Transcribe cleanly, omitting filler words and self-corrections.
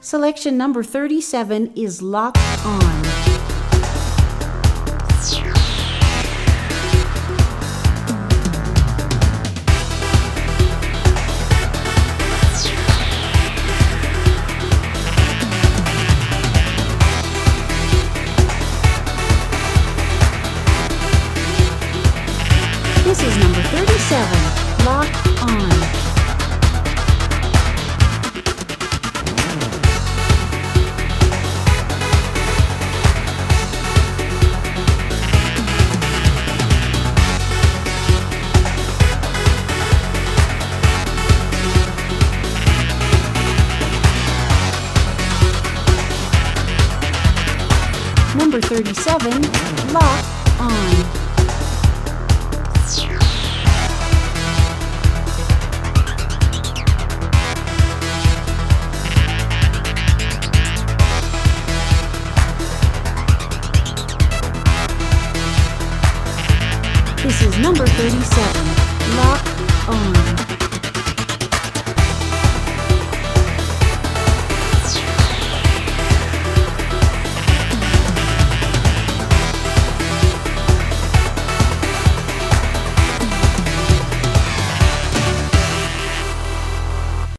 Selection number 37 is Lock On. This is number 37, Lock On. Number 37, Lock On. This is number 37, Lock On.